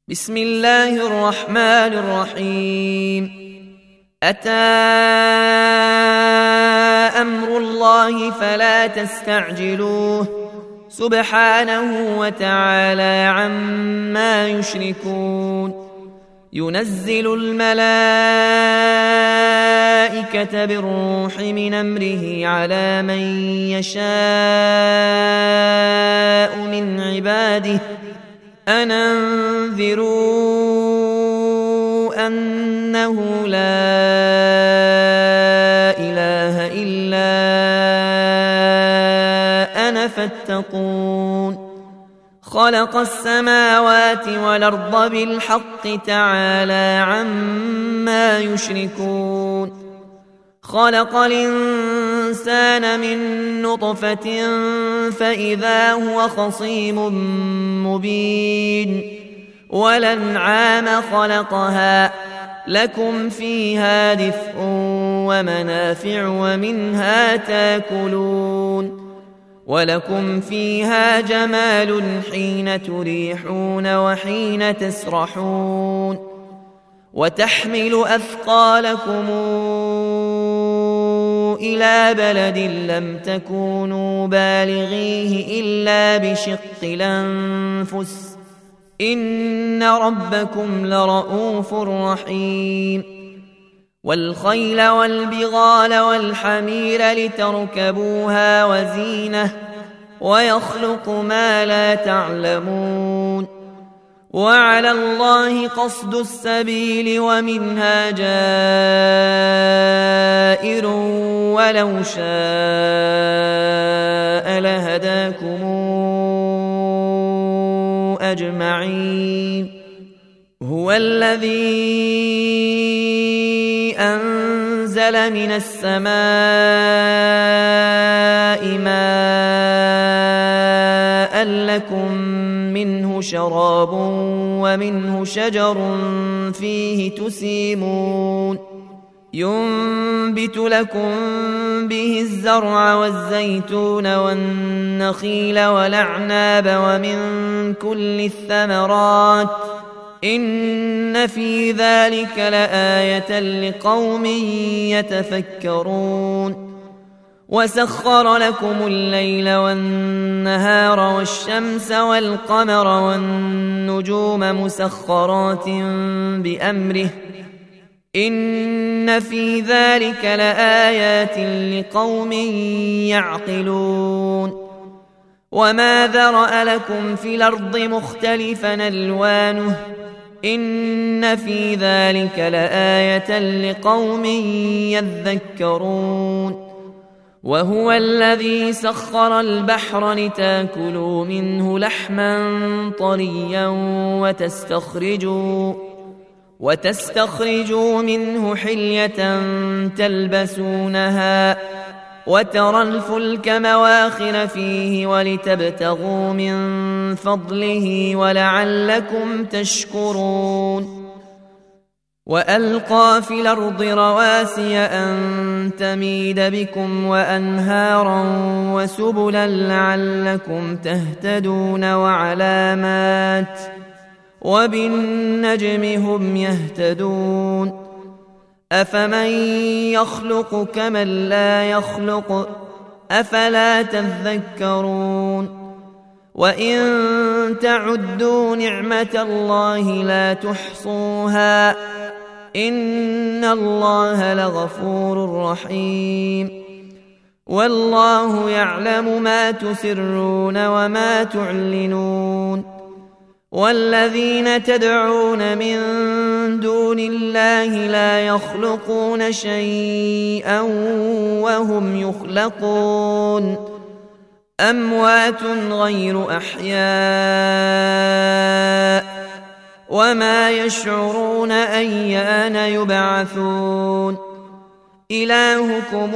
بسم الله الرحمن الرحيم. أتى أمر الله فلا تستعجلوه سبحانه وتعالى عما يشركون. ينزل الملائكة بالروح من أمره على من يشاء من عباده أن أنذروا أنه لا إله إلا أنا فاتقون. خلق السماوات والأرض بالحق تعالى عما يشركون. خلق الإنسان من نطفة فإذا هو خصيم مبين. والأنعام خلقها لكم فيها دفء ومنافع ومنها تاكلون. ولكم فيها جمال حين تريحون وحين تسرحون. وتحمل أثقالكم إلى بلد لم تكونوا بالغيه إلا بشق الأنفس إن ربكم لرؤوف رحيم. والخيل والبغال والحمير لتركبوها وزينة ويخلق ما لا تعلمون. وعلى الله قصد السبيل ومنها جائر ولو شاء لهداكم أجمعين. هو الذي أنزل من السماء ماء لكم منه شراب ومنه شجر فيه تسيمون. ينبت لكم به الزرع والزيتون والنخيل والأعناب ومن كل الثمرات إن في ذلك لآية لقوم يتفكرون. وسخر لكم الليل والنهار والشمس والقمر والنجوم مسخرات بأمره إن في ذلك لآيات لقوم يعقلون. وما ذرأ لكم في الأرض مختلفا ألوانه إن في ذلك لآية لقوم يذكرون. وهو الذي سخر البحر لتاكلوا منه لحما طريا وتستخرجوا منه حلية تلبسونها وترى الفلك مواخر فيه ولتبتغوا من فضله ولعلكم تشكرون. وألقى في الأرض رواسي أن تميد بكم وأنهارا وسبلا لعلكم تهتدون وعلامات وبالنجم هم يهتدون. أفمن يخلق كمن لا يخلق أفلا تذكرون. وإن تعدوا نعمة الله لا تحصوها إن الله لغفور رحيم. والله يعلم ما تسرون وما تعلنون. والذين تدعون من دون الله لا يخلقون شيئا وهم يخلقون أموات غير أحياء وما يشعرون أيان يبعثون. إلهكم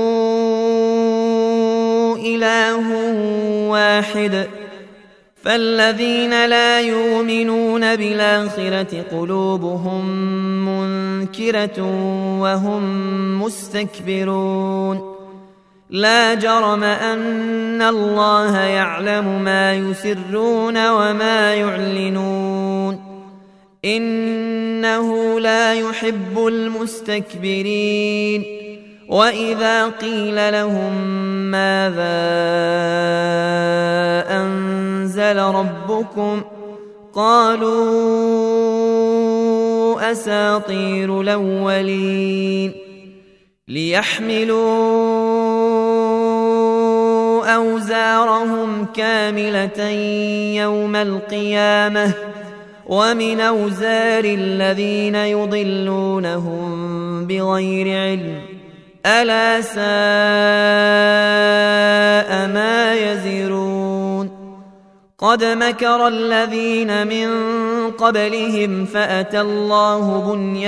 إله واحد فالذين لا يؤمنون بالآخرة قلوبهم منكرة وهم مستكبرون. لا جرم أن الله يعلم ما يسرون وما يعلنون إنه لا يحب المستكبرين وإذا قيل لهم ماذا أنزل ربكم قالوا أساطير الأولين ليحملوا أوزارهم كاملة يوم القيامة ومن أوزار الذين يضلونهم بغير علم ألا ساء ما يزرون قد مكر الذين من قبلهم فأتى الله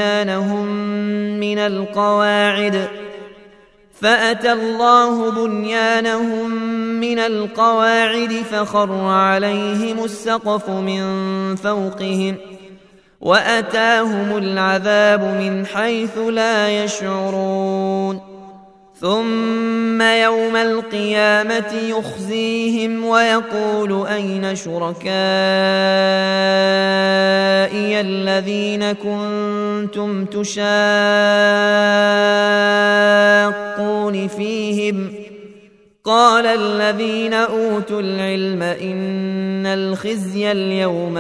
بنيانهم من القواعد فخر عليهم السقف من فوقهم وأتاهم العذاب من حيث لا يشعرون ثم يوم القيامة يخزيهم ويقول أين شركائي الذين كنتم تشاقون فيهم قال الذين أوتوا العلم إن الخزي اليوم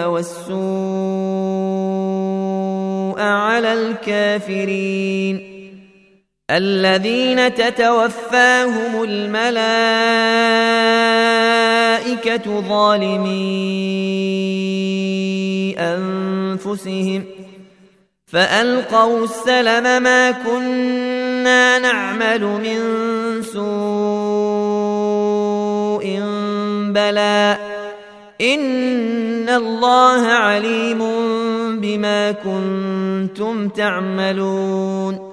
والسوء على الكافرين الذين تتوفاهم الملائكة ظالمي أنفسهم فألقوا السلم ما كنا نعمل من سوء بلى إن الله عليم بما كنتم تعملون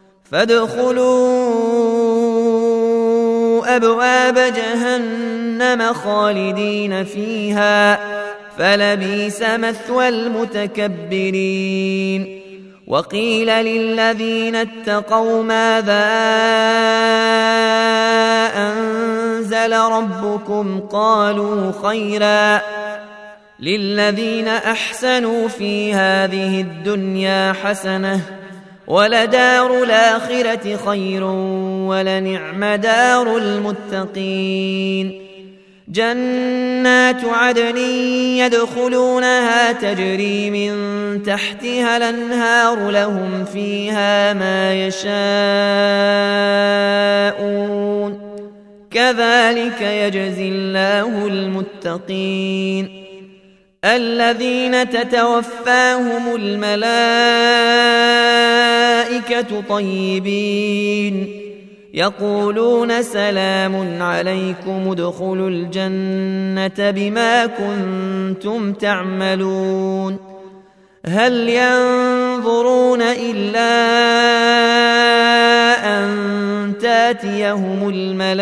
فادخلوا أبواب جهنم خالدين فيها فلبئس مثوى المتكبرين وقيل للذين اتقوا ماذا أنزل ربكم قالوا خيرا للذين أحسنوا في هذه الدنيا حسنة ولدار الآخرة خير ولنعم دار المتقين جنات عدن يدخلونها تجري من تحتها الأنهار لهم فيها ما يشاءون كذلك يجزي الله المتقين الذين تتوفاهم الملائكة طيبين يقولون سلام عليكم ادخلوا الجنة بما كنتم تعملون هل ينظرون إلا أن تاتيهم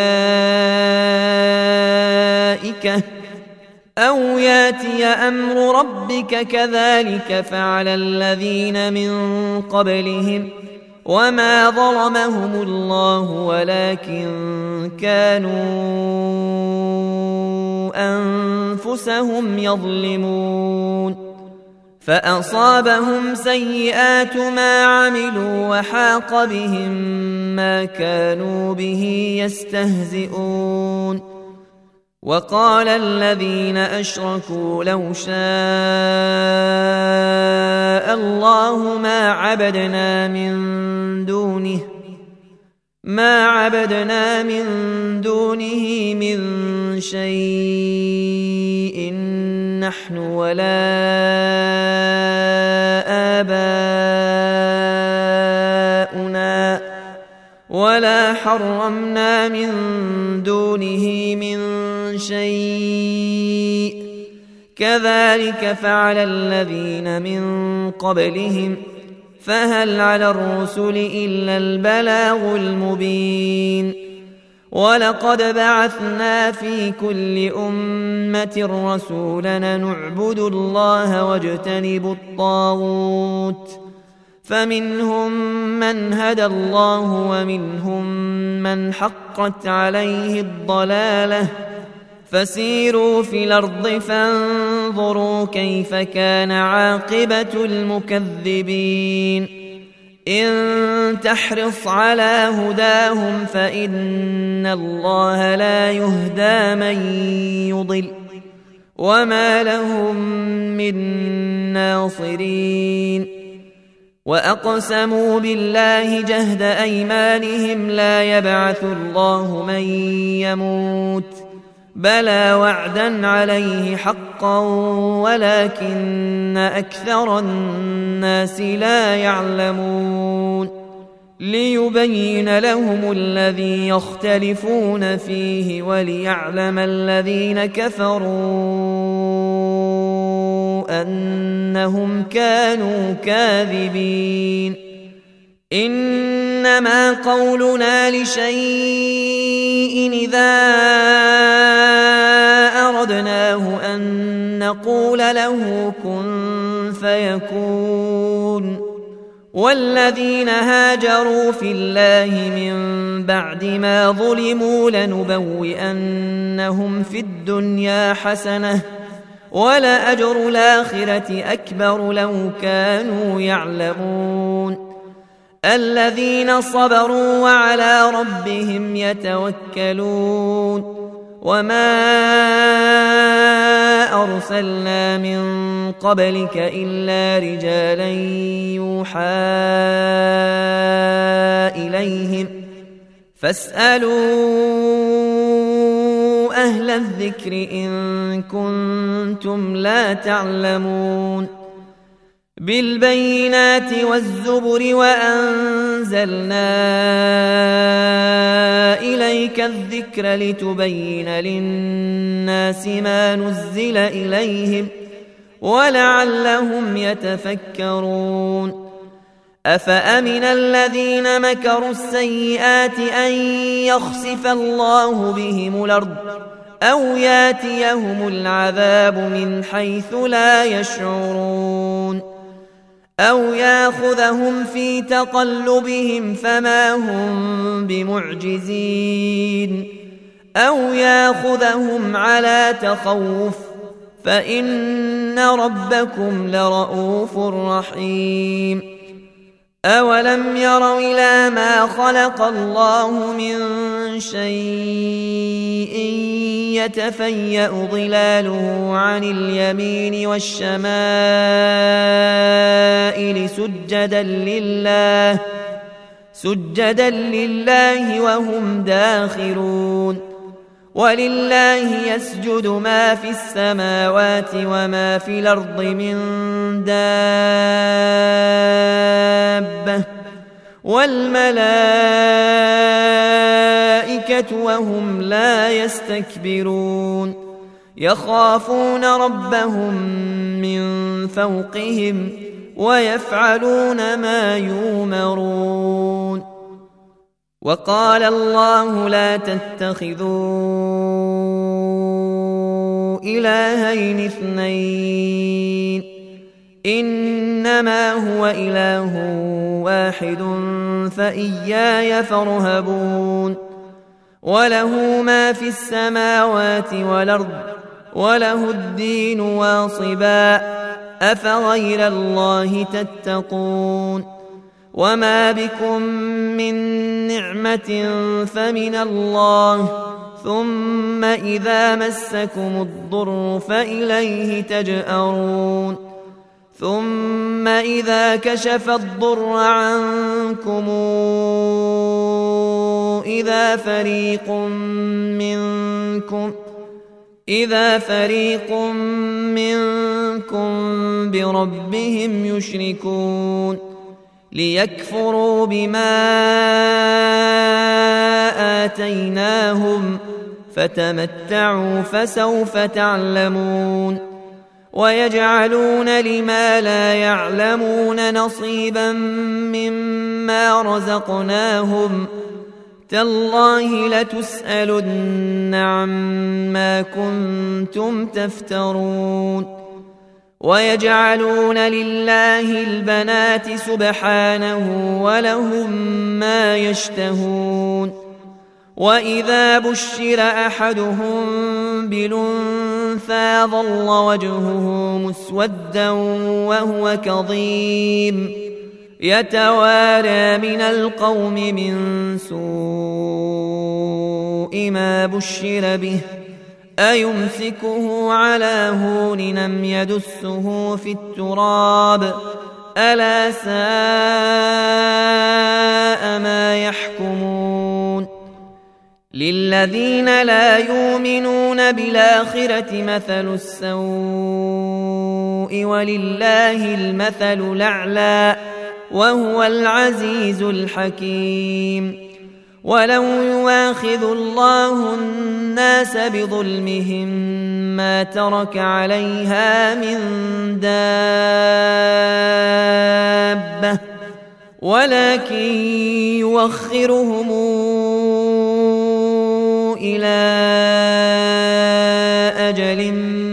الملائكة أو ياتي أمر ربك كذلك فعل الذين من قبلهم وما ظلمهم الله ولكن كانوا أنفسهم يظلمون فأصابهم سيئات ما عملوا وحاق بهم ما كانوا به يستهزئون وقال الذين أشركوا لو شاء الله ما عبدنا من دونه من شيء نحن ولا آباؤنا ولا حرمنا من دونه من شيء كذلك فعل الذين من قبلهم فهل على الرسل إلا البلاغ المبين ولقد بعثنا في كل أمة رسولا نعبد الله واجتنب الطاغوت فمنهم من هدى الله ومنهم من حقت عليه الضلالة فسيروا في الأرض فانظروا كيف كان عاقبة المكذبين إن تحرص على هداهم فإن الله لا يهدى من يضل وما لهم من ناصرين وأقسموا بالله جهد أيمانهم لا يبعث الله من يموت بلى وعدا عليه حقا ولكن أكثر الناس لا يعلمون ليبين لهم الذي يختلفون فيه وليعلم الذين كفروا أنهم كانوا كاذبين إنما قولنا لشيء إذا أردناه أن نقول له كن فيكون والذين هاجروا في الله من بعد ما ظلموا لنبوئنهم في الدنيا حسنة ولأجر الآخرة أكبر لو كانوا يعلمون الذين صبروا وعلى ربهم يتوكلون وما أرسلنا من قبلك إلا رجالا يوحى إليهم فاسألوا أهل الذكر إن كنتم لا تعلمون بالبينات والزبر وأنزلنا إليك الذكر لتبين للناس ما نزل إليهم ولعلهم يتفكرون أفأمن الذين مكروا السيئات أن يخسف الله بهم الأرض أو ياتيهم العذاب من حيث لا يشعرون أو ياخذهم في تقلبهم فما هم بمعجزين أو ياخذهم على تخوف فإن ربكم لرؤوف رحيم أولم يروا إلى ما خلق الله من شيء يتفيأ ظلاله عن اليمين والشمائل سجدا لله وهم داخرون ولله يسجد ما في السماوات وما في الأرض من دابة والملائكة وهم لا يستكبرون يخافون ربهم من فوقهم ويفعلون ما يؤمرون وقال الله لا تتخذوا إلهين اثنين إنما هو إله واحد فإياي فارهبون وله ما في السماوات والأرض وله الدين واصبا أفغير الله تتقون وما بكم من نعمة فمن الله ثم إذا مسكم الضر فإليه تجأرون ثم إذا كشف الضر عنكم إذا فريق منكم بربهم يشركون ليكفروا بما آتيناهم فتمتعوا فسوف تعلمون ويجعلون لما لا يعلمون نصيبا مما رزقناهم تالله لتسألن عما كنتم تفترون ويجعلون لله البنات سبحانه ولهم ما يشتهون وإذا بشر أحدهم بالأنثى ظل وجهه مسودا وهو كظيم يتوارى من القوم من سوء ما بشر به أيمسكه على هون أم يدسه في التراب ألا ساء ما يحكمون للذين لا يؤمنون بالآخرة مثل السوء ولله المثل الأعلى وهو العزيز الحكيم ولو يواخذ الله الناس بظلمهم ما ترك عليها من دابة ولكن يوخرهم إلى أجل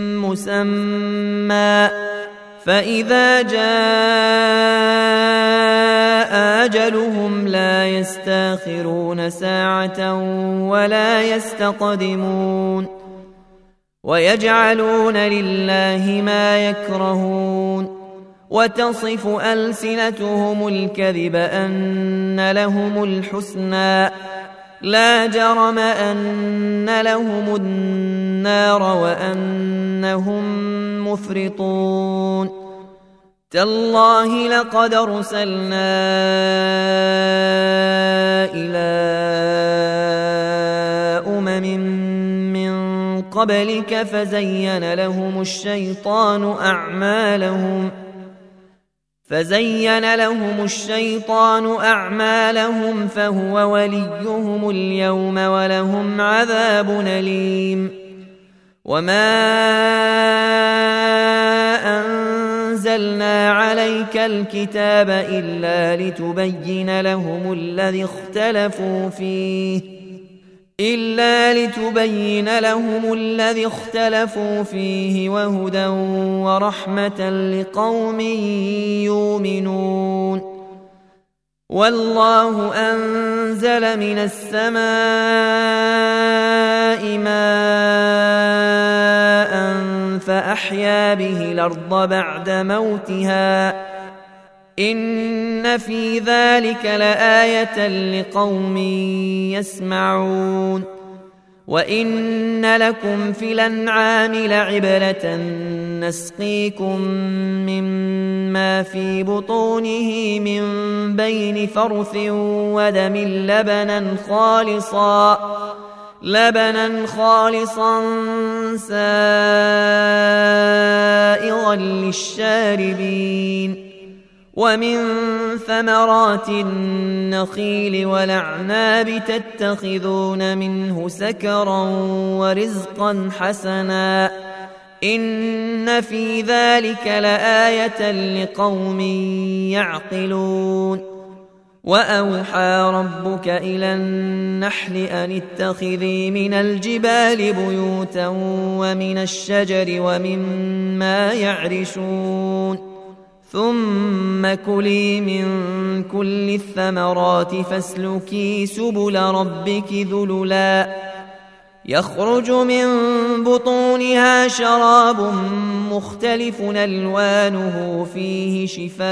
مسمى فإذا جاء أجلهم لا يستاخرون ساعة ولا يستقدمون ويجعلون لله ما يكرهون وتصف ألسنتهم الكذب أن لهم الحسنى لا جرم أن لهم النار وأنهم مفرطون تالله لقد أرسلنا إلى من قبلك فزين لهم الشيطان أعمالهم فهو وليهم اليوم ولهم عذاب أليم وما أنزلنا عليك الكتاب إلا لتبين لهم الذي اختلفوا فيه وهدى ورحمة لقوم يؤمنون والله أنزل من السماء ماء فأحيا به الأرض بعد موتها إن في ذلك لآية لقوم يسمعون وإن لكم في الأنعام لعبرة نسقيكم مما في بطونه من بين فرث ودم لبنا خالصا سائغا للشاربين ومن ثمرات النخيل والأعناب تتخذون منه سكرا ورزقا حسنا إن في ذلك لآية لقوم يعقلون وأوحى ربك إلى النحل أن اتخذي من الجبال بيوتا ومن الشجر ومما يعرشون ثم كلي من كل الثمرات فاسلكي سبل ربك ذللا يخرج من بطونها شراب مختلف ألوانه فيه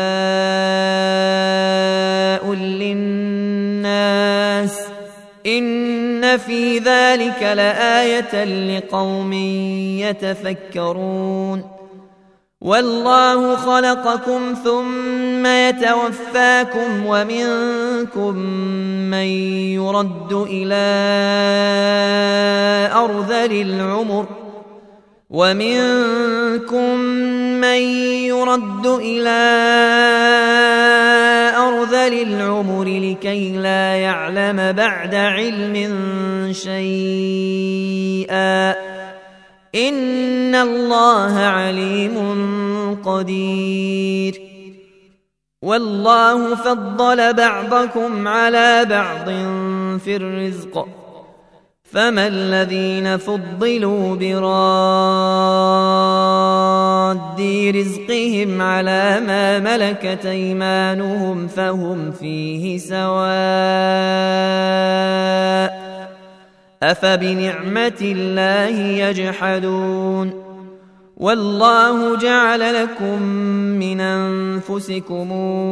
شفاء للناس إن في ذلك لآية لقوم يتفكرون والله خلقكم ثم يتوفاكم ومنكم من يرد إلى أرذل العمر لكي لا يعلم بعد علم شيئا إن الله عليم قدير والله فضل بعضكم على بعض في الرزق فما الذين فضلوا براد رزقهم على ما ملكت أيمانهم فهم فيه سواء أفبنعمة الله يجحدون والله جعل لكم من أنفسكم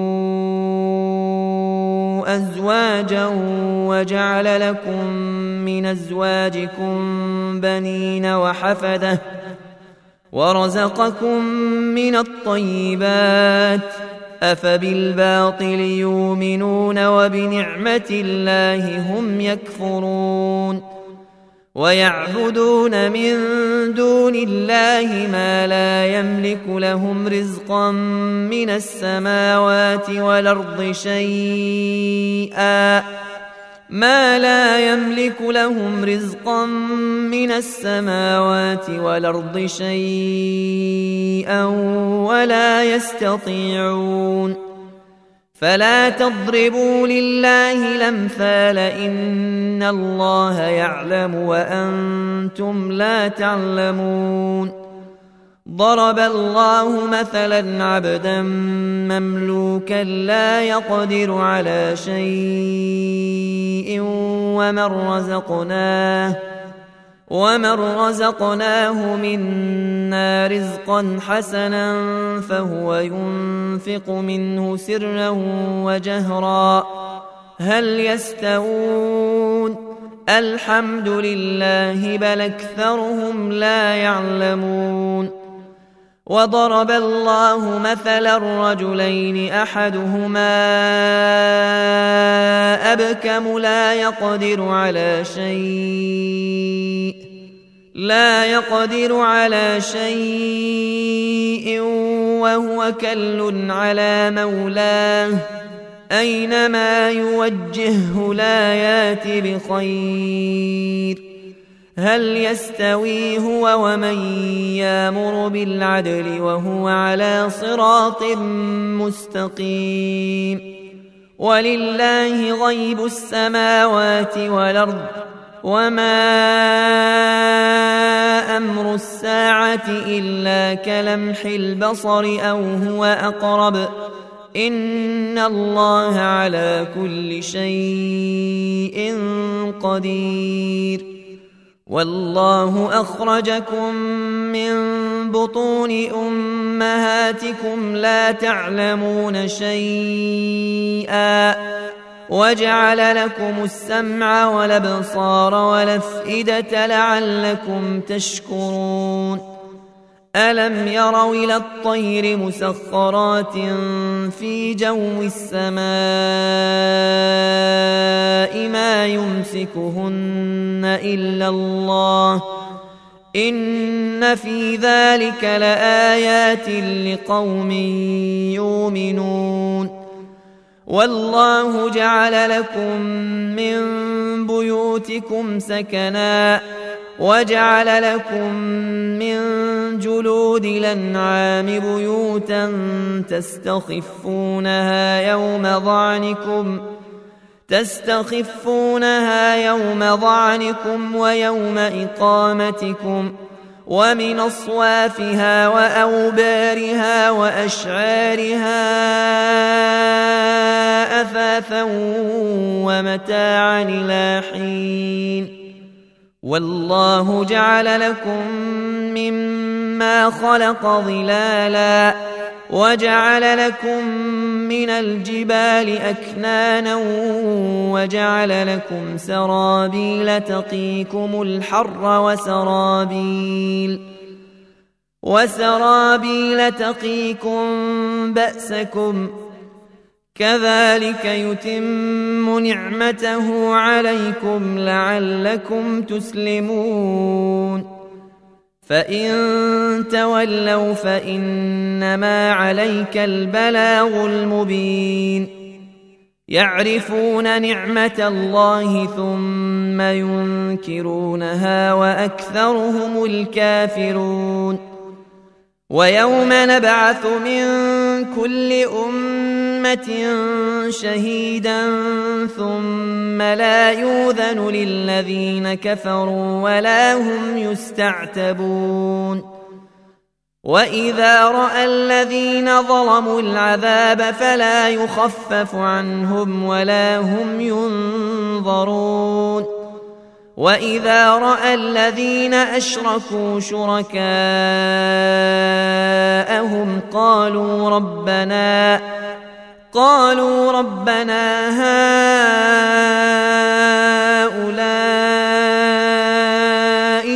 أزواجا وجعل لكم من أزواجكم بنين وحفدة ورزقكم من الطيبات أفبالباطل يؤمنون وبنعمة الله هم يكفرون ويعبدون من دون الله ما لا يملك لهم رزقا من السماوات والأرض شيئا ولا يستطيعون فلا تضربوا لله الأمثال إن الله يعلم وأنتم لا تعلمون ضرب الله مثلا عبدا مملوكا لا يقدر على شيء ومن رزقناه منا رزقا حسنا فهو ينفق منه سرا وجهرا هل يستوون الحمد لله بل أكثرهم لا يعلمون وضرب الله مثلا رجلين أحدهما أبكم لا يقدر على شيء وهو كل على مولاه أينما يوجهه لا يات بخير هل يستوي هو ومن يأمر بالعدل وهو على صراط مستقيم ولله غيب السماوات والأرض وما أمر الساعة إلا كلمح البصر أو هو أقرب إن الله على كل شيء قدير والله أخرجكم من بطون أمهاتكم لا تعلمون شيئا وجعل لكم السمع والأبصار والأفئدة لعلكم تشكرون ألم يروا إلى الطير مسخرات في جو السماء ما يمسكهن إلا الله إن في ذلك لآيات لقوم يؤمنون والله جعل لكم من بيوتكم سكنا وجعل لكم من جلود الأنعام بيوتا تستخفونها يوم ضعنكم ويوم إقامتكم ومن أصوافها وأوبارها وأشعارها أثاثا ومتاعا إلى حين والله جعل لكم مما خلق ظلالا وجعل لكم من الجبال أكنانا وجعل لكم سرابيل تقيكم الحر وسرابيل تقيكم بأسكم كذلك يتم نعمته عليكم لعلكم تسلمون فإن تولوا فإنما عليك البلاغ المبين يعرفون نعمة الله ثم ينكرونها وأكثرهم الكافرون ويوم نبعث من كل أمة شهيدا ثم لا يؤذن للذين كفروا ولا هم يستعتبون وإذا رأى الذين ظلموا العذاب فلا يخفف عنهم ولا هم ينظرون وإذا رأى الذين أشركوا شركاءهم قالوا ربنا هؤلاء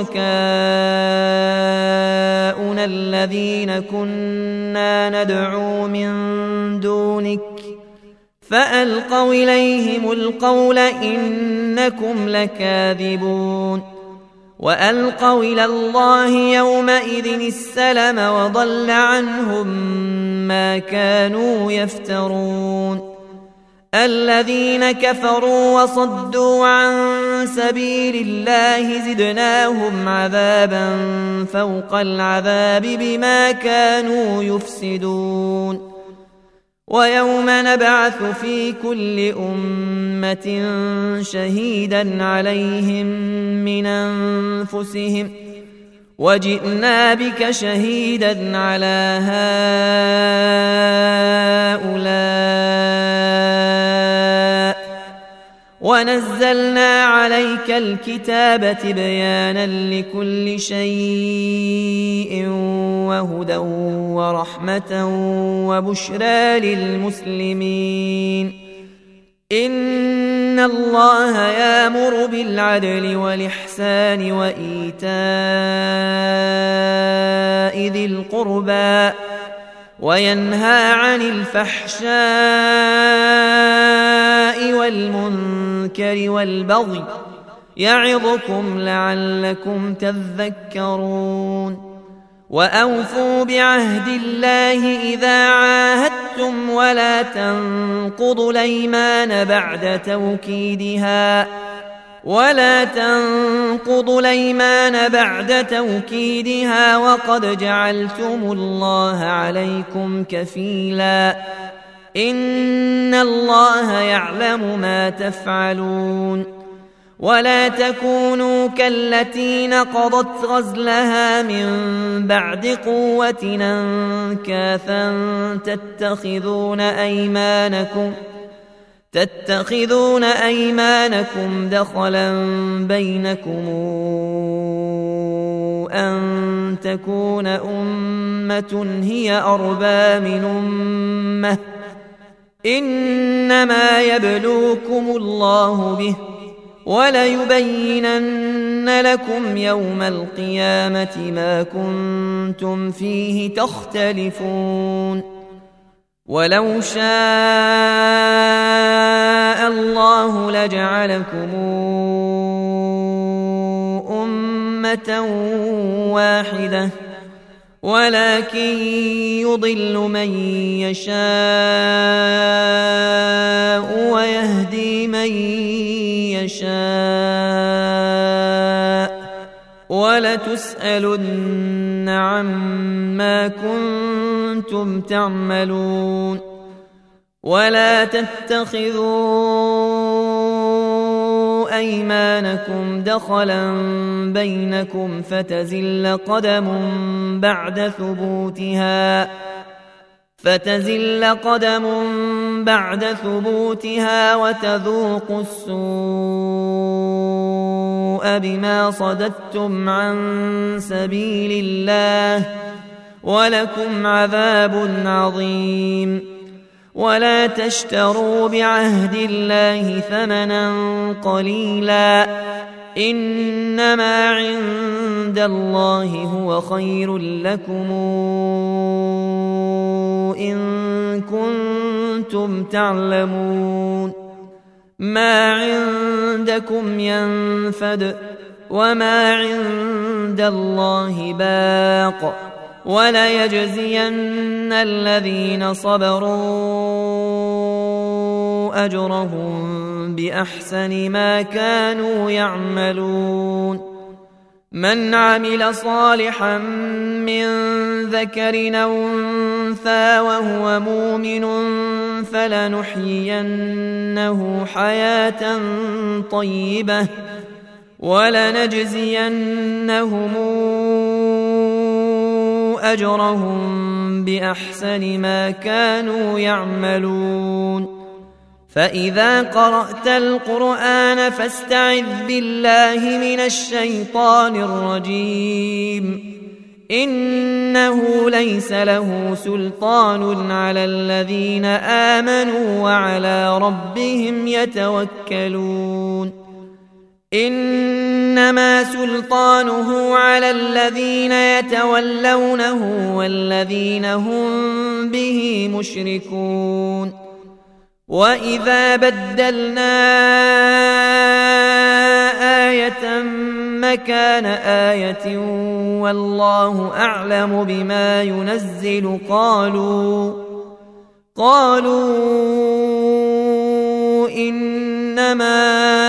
شركاؤنا الذين كنا ندعو من دونك فألقوا إليهم القول إنكم لكاذبون وألقوا إلى الله يومئذ السلم وضل عنهم ما كانوا يفترون الذين كفروا وصدوا عن سبيل الله زدناهم عذابا فوق العذاب بما كانوا يفسدون ويوم نبعث في كل أمة شهيدا عليهم من أنفسهم وجئنا بك شهيدا على هؤلاء ونزلنا عليك الكتاب تبيانا لكل شيء وهدى ورحمة وبشرى للمسلمين إن الله يأمر بالعدل والإحسان وإيتاء ذي القربى وينهى عن الفحشاء والمنكر والبغي يعظكم لعلكم تذكرون وأوفوا بعهد الله إذا عاهدتم ولا تنقضوا الأيمان بعد توكيدها وقد جعلتم الله عليكم كفيلا إن الله يعلم ما تفعلون ولا تكونوا كالتي نقضت غزلها من بعد قوة أنكاثا تتخذون أيمانكم دخلا بينكم أن تكون أمة هي أربى من أمة إنما يبلوكم الله به وليبينن لكم يوم القيامة ما كنتم فيه تختلفون ولو شاء الله لجعلكم أمة واحدة ولكن يضل من يشاء ويهدي من يشاء ولتسألن عما كنتم تعملون ولا تتخذوا أيمانكم دخلا بينكم فتزل قدم بعد ثبوتها وتذوقوا السوء بما صددتم عن سبيل الله ولكم عذاب عظيم ولا تشتروا بعهد الله ثمنا قليلا إنما عند الله هو خير لكم إن كنتم تعلمون ما عندكم ينفد وما عند الله باق وليجزين الذين صبروا أجرهم بأحسن ما كانوا يعملون من عمل صالحا من ذكر أو أنثى وهو مؤمن فلنحيينه حياة طيبة ولنجزينهم أجرهم بأحسن ما كانوا يعملون فإذا قرأت القرآن فاستعذ بالله من الشيطان الرجيم إنه ليس له سلطان على الذين آمنوا وعلى ربهم يتوكلون إنما سلطانه على الذين يتولونه والذين هم به مشركون وإذا بدلنا آية مكان آية والله أعلم بما ينزل قالوا إنما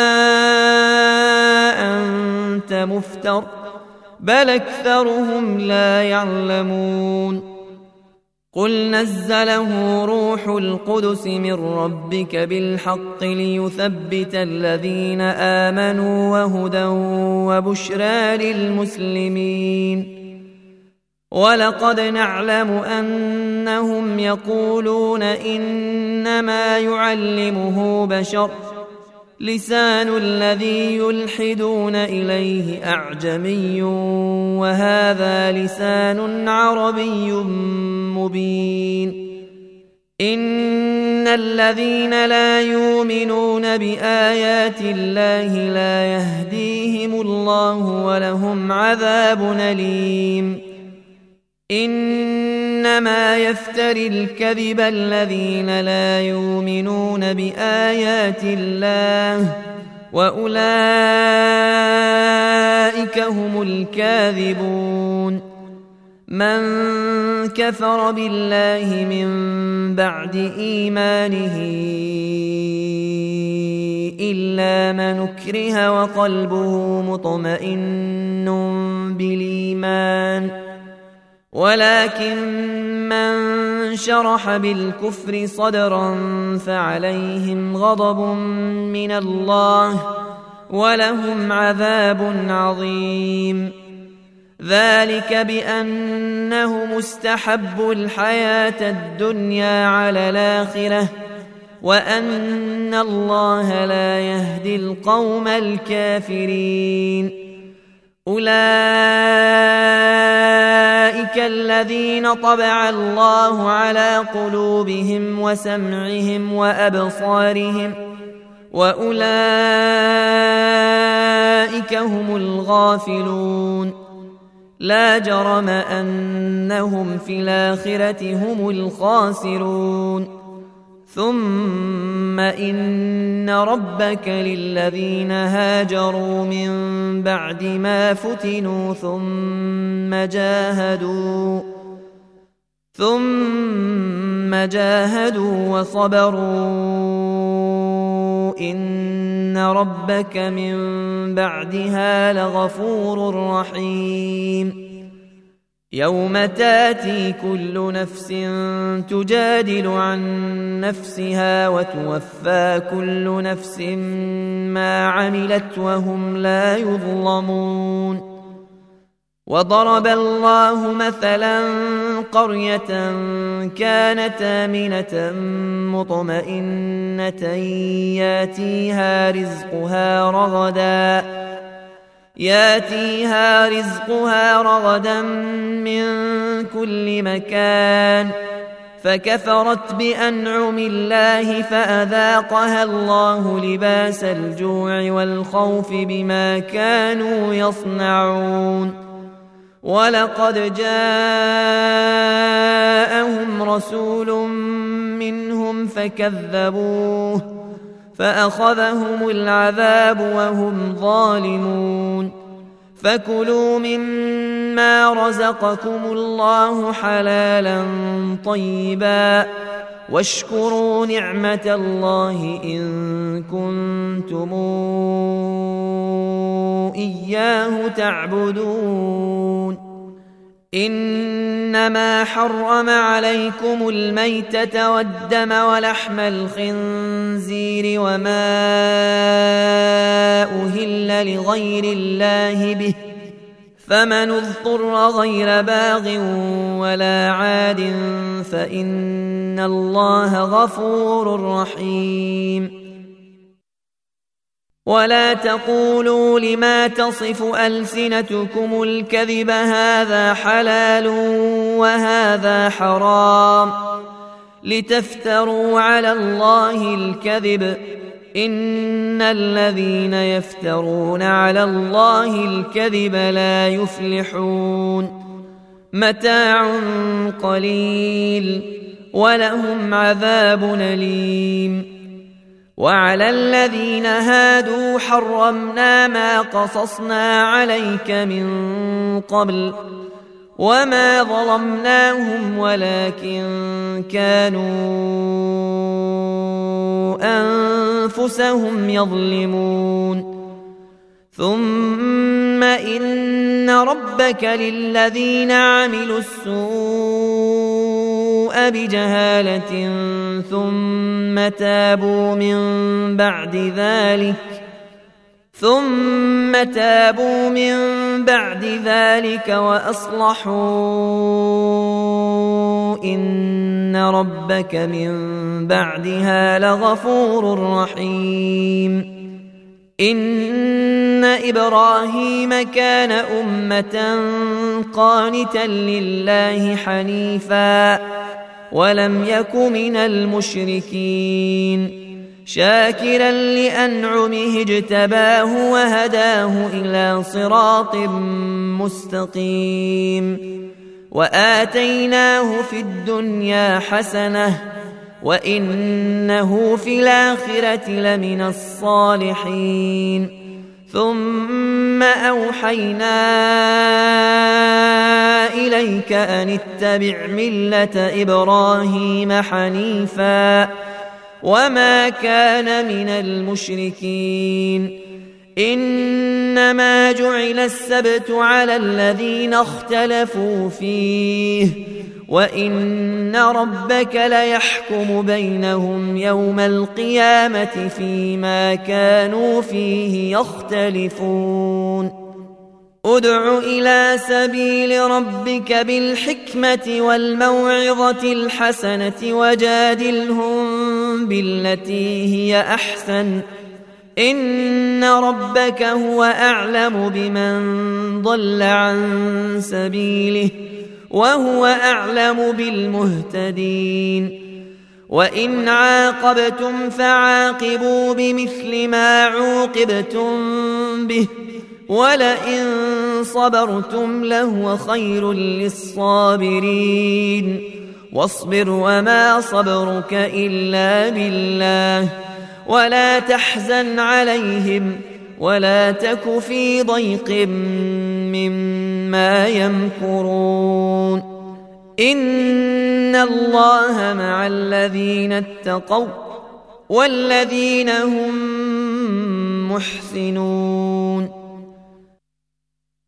أنت مفتر بل أكثرهم لا يعلمون قل نزله روح القدس من ربك بالحق ليثبت الذين آمنوا وهدى وبشرى للمسلمين ولقد نعلم أنهم يقولون إنما يعلمه بشر لسان الذي يلحدون إليه أعجمي وهذا لسان عربي مبين إن الذين لا يؤمنون بآيات الله لا يهديهم الله ولهم عذاب أليم إنما يفتري الكذب الذين لا يؤمنون بآيات الله وأولئك هم الكاذبون من كفر بالله من بعد إيمانه إلا من أكره وقلبه مطمئن بالإيمان ولكن من شرح بالكفر صدرا فعليهم غضب من الله ولهم عذاب عظيم ذلك بأنهم استحبوا الحياة الدنيا على الآخرة وأن الله لا يهدي القوم الكافرين أولئك الذين طبع الله على قلوبهم وسمعهم وأبصارهم وأولئك هم الغافلون لا جرم أنهم في الآخرة هم الخاسرون ثم إن ربك للذين هاجروا من بعد ما فتنوا ثم جاهدوا وصبروا إن ربك من بعدها لغفور رحيم يوم تاتي كل نفس تجادل عن نفسها وتوفى كل نفس ما عملت وهم لا يظلمون وضرب الله مثلا قرية كانت آمنة مطمئنة ياتيها رزقها رغدا من كل مكان فكفرت بأنعم الله فأذاقها الله لباس الجوع والخوف بما كانوا يصنعون ولقد جاءهم رسول منهم فكذبوه فأخذهم العذاب وهم ظالمون فكلوا مما رزقكم الله حلالا طيبا واشكروا نعمة الله إن كنتم إياه تعبدون إنما حرم عليكم الميتة والدم ولحم الخنزير وما أهل لغير الله به فمن اضطر غير باغ ولا عاد فإن الله غفور رحيم. ولا تقولوا لما تصف ألسنتكم الكذب هذا حلال وهذا حرام لتفتروا على الله الكذب إن الذين يفترون على الله الكذب لا يفلحون. متاع قليل ولهم عذاب أليم. وعلى الذين هادوا حرمنا ما قصصنا عليك من قبل وما ظلمناهم ولكن كانوا أنفسهم يظلمون. ثم إن ربك للذين عملوا السوء بجهالة ثم تابوا من بعد ذلك وأصلحوا إن ربك من بعدها لغفور رحيم. إن إبراهيم كان أمة قانتا لله حنيفا ولم يك من المشركين شاكرا لأنعمه اجتباه وهداه إلى صراط مستقيم. وآتيناه في الدنيا حسنة وإنه في الآخرة لمن الصالحين. ثم أوحينا إليك أن اتبع ملة إبراهيم حنيفا وما كان من المشركين. إنما جعل السبت على الذين اختلفوا فيه وإن ربك ليحكم بينهم يوم القيامة فيما كانوا فيه يختلفون. ادع إلى سبيل ربك بالحكمة والموعظة الحسنة وجادلهم بالتي هي أحسن إن ربك هو أعلم بمن ضل عن سبيله وهو أعلم بالمهتدين. وإن عاقبتم فعاقبوا بمثل ما عوقبتم به ولئن صبرتم لهو خير للصابرين. واصبر وما صبرك إلا بالله ولا تحزن عليهم ولا تك في ضيق مما يمكرون. إن الله مع الذين اتقوا والذين هم محسنون.